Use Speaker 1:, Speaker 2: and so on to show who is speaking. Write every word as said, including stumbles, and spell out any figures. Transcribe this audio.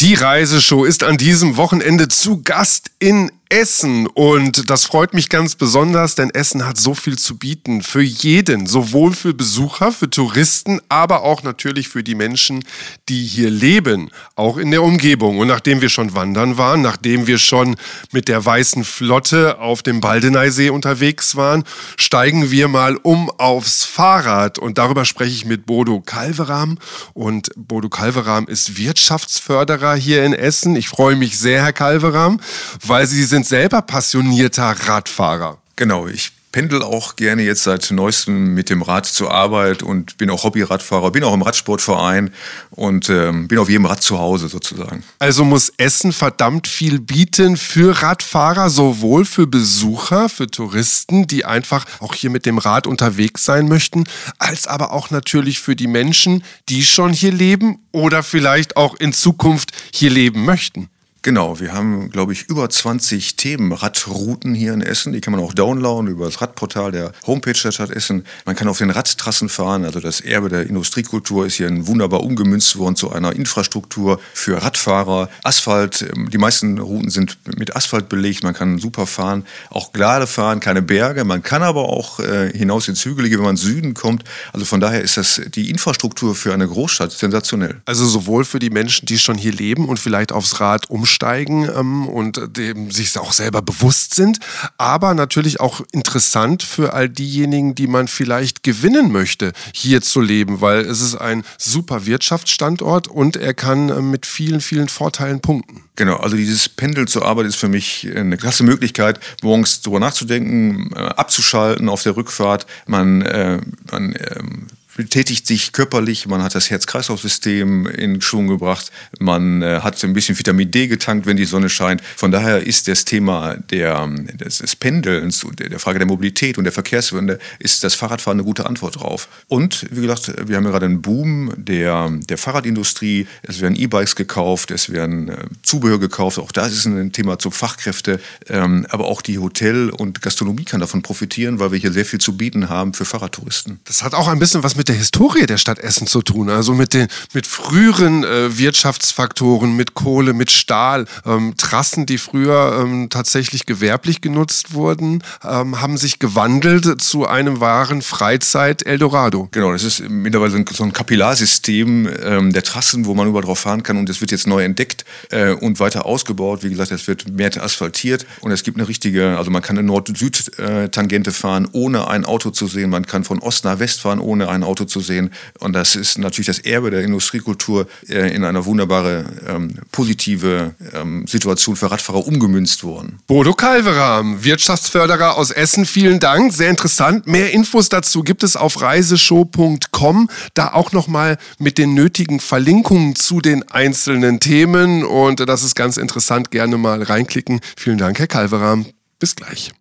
Speaker 1: Die Reiseshow ist an diesem Wochenende zu Gast in Essen und das freut mich ganz besonders, denn Essen hat so viel zu bieten für jeden, sowohl für Besucher, für Touristen, aber auch natürlich für die Menschen, die hier leben, auch in der Umgebung. Und nachdem wir schon wandern waren, nachdem wir schon mit der Weißen Flotte auf dem Baldeneysee unterwegs waren, steigen wir mal um aufs Fahrrad und darüber spreche ich mit Bodo Calveram und Bodo Calveram ist Wirtschaftsförderer hier in Essen. Ich freue mich sehr, Herr Calveram, weil Sie sind selber passionierter Radfahrer.
Speaker 2: Genau, ich pendel auch gerne jetzt seit neuestem mit dem Rad zur Arbeit und bin auch Hobby-Radfahrer, bin auch im Radsportverein und ähm, bin auf jedem Rad zu Hause sozusagen.
Speaker 1: Also muss Essen verdammt viel bieten für Radfahrer, sowohl für Besucher, für Touristen, die einfach auch hier mit dem Rad unterwegs sein möchten, als aber auch natürlich für die Menschen, die schon hier leben oder vielleicht auch in Zukunft hier leben möchten.
Speaker 2: Genau, wir haben, glaube ich, über zwanzig Themenradrouten hier in Essen. Die kann man auch downloaden über das Radportal der Homepage der Stadt Essen. Man kann auf den Radtrassen fahren. Also das Erbe der Industriekultur ist hier wunderbar umgemünzt worden zu einer Infrastruktur für Radfahrer. Asphalt, die meisten Routen sind mit Asphalt belegt. Man kann super fahren, auch gerade fahren, keine Berge. Man kann aber auch äh, hinaus ins Hügelige, wenn man Süden kommt. Also von daher ist das die Infrastruktur für eine Großstadt sensationell.
Speaker 1: Also sowohl für die Menschen, die schon hier leben und vielleicht aufs Rad umsteigen, steigen ähm, und dem sich auch selber bewusst sind, aber natürlich auch interessant für all diejenigen, die man vielleicht gewinnen möchte, hier zu leben, weil es ist ein super Wirtschaftsstandort und er kann äh, mit vielen, vielen Vorteilen punkten.
Speaker 2: Genau, also dieses Pendeln zur Arbeit ist für mich eine klasse Möglichkeit, morgens drüber nachzudenken, äh, abzuschalten auf der Rückfahrt. Man, äh, man äh, betätigt sich körperlich, man hat das Herz-Kreislauf-System in Schwung gebracht, man äh, hat ein bisschen Vitamin D getankt, wenn die Sonne scheint. Von daher ist das Thema der, des, des Pendelns, der, der Frage der Mobilität und der Verkehrswende, ist das Fahrradfahren eine gute Antwort drauf. Und wie gesagt, wir haben ja gerade einen Boom der, der Fahrradindustrie, es werden E-Bikes gekauft, es werden äh, Zubehör gekauft, auch das ist ein Thema zu Fachkräfte, ähm, aber auch die Hotel- und Gastronomie kann davon profitieren, weil wir hier sehr viel zu bieten haben für Fahrradtouristen.
Speaker 1: Das hat auch ein bisschen was mit der Historie der Stadt Essen zu tun, also mit den mit früheren äh, Wirtschaftsfaktoren, mit Kohle, mit Stahl, ähm, Trassen, die früher ähm, tatsächlich gewerblich genutzt wurden, ähm, haben sich gewandelt zu einem wahren Freizeit-Eldorado.
Speaker 2: Genau, das ist mittlerweile so ein, so ein Kapillarsystem ähm, der Trassen, wo man überall drauf fahren kann und das wird jetzt neu entdeckt äh, und weiter ausgebaut. Wie gesagt, es wird mehr asphaltiert und es gibt eine richtige, also man kann eine Nord-Süd-Tangente fahren, ohne ein Auto zu sehen, man kann von Ost nach West fahren, ohne ein Auto zu sehen. Und das ist natürlich das Erbe der Industriekultur äh, in eine wunderbare, ähm, positive ähm, Situation für Radfahrer umgemünzt worden.
Speaker 1: Bodo Calveram, Wirtschaftsförderer aus Essen, vielen Dank. Sehr interessant. Mehr Infos dazu gibt es auf reiseshow punkt com. Da auch nochmal mit den nötigen Verlinkungen zu den einzelnen Themen. Und das ist ganz interessant. Gerne mal reinklicken. Vielen Dank, Herr Calveram. Bis gleich.